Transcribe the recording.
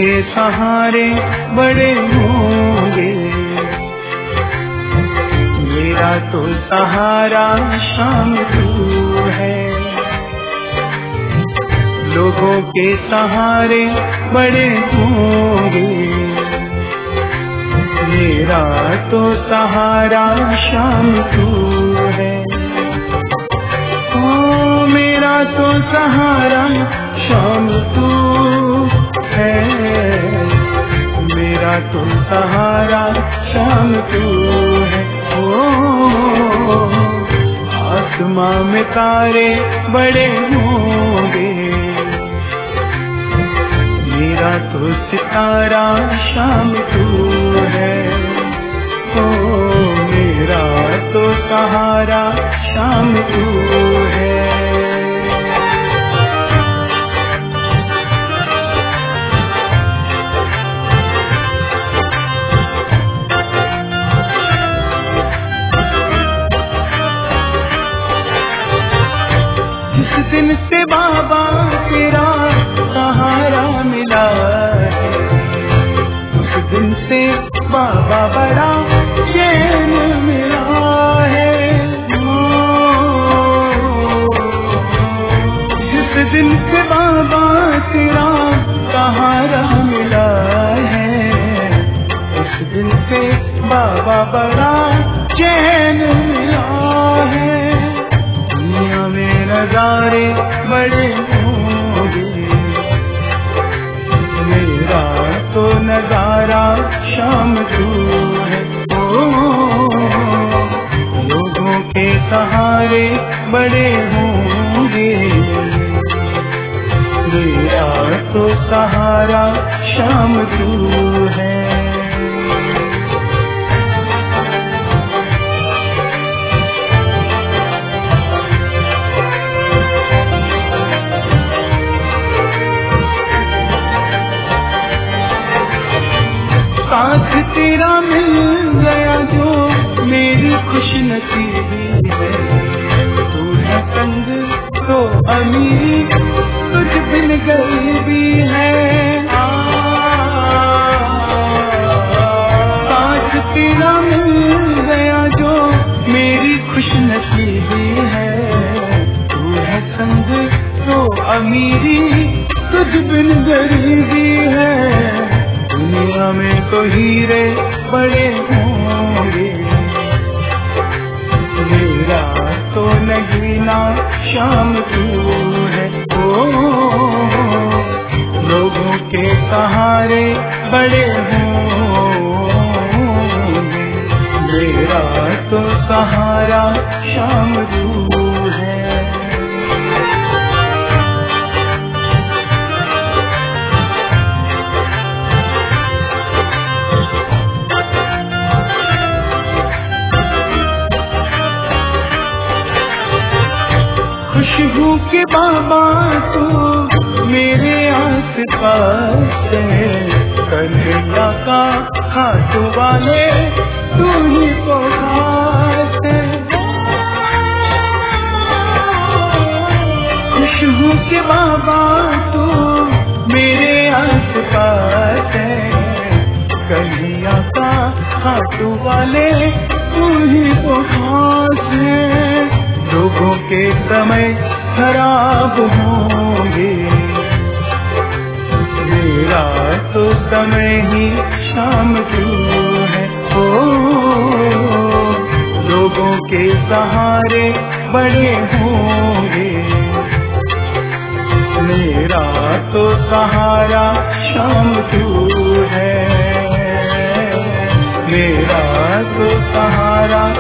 के सहारे बड़े होंगे। मेरा तो सहारा शाम तू है। लोगों के सहारे बड़े होंगे। मेरा तो सहारा शाम तू है। ओ मेरा तो सहारा शाम तू है। मेरा तो सहारा शाम तू है। ओ आसमां में तारे बड़े होंगे। मेरा तो सितारा शाम तू है। ओ मेरा तो सहारा शाम तू है। जिस दिन से बाबा तेरा सहारा मिला है, उस दिन से बाबा बड़ा चैन मिला है। जिस दिन से बाबा तेरा सहारा मिला है, उस दिन से बाबा बड़ा चैन मिला है। दुनिया में नजारे बड़े होंगे। मेरा तो नजारा शाम तू है। ओ लोगों के सहारे बड़े होंगे। मेरा तो सहारा शाम तू है। साथ तेरा मिल गया जो मेरी खुशनसीबी है। तू है संग तो अमीरी, तुझ बिन गरीबी है। साथ तेरा मिल गया जो मेरी खुशनसीबी है। तू है संग तो अमीरी, तुझ बिन गरीबी है। दुनिया में तो हीरे बड़े होंगे। मेरा तो नगीना शाम तू है। ओ लोगों के सहारे बड़े होंगे। मेरा तो सहारा शाम तू है। खुशबू के बाबा तू मेरे आस पास है। कन्हैया का खाटू वाले तू ही तो खास है। खुशबू के बाबा तू मेरे आस पास है। कन्हैया का खाटू वाले तू ही तो खास है। लोगों के समय खराब होंगे। मेरा तो समय ही शाम तू है। ओ लोगों के सहारे बड़े होंगे। मेरा तो सहारा शाम तू है। मेरा तो सहारा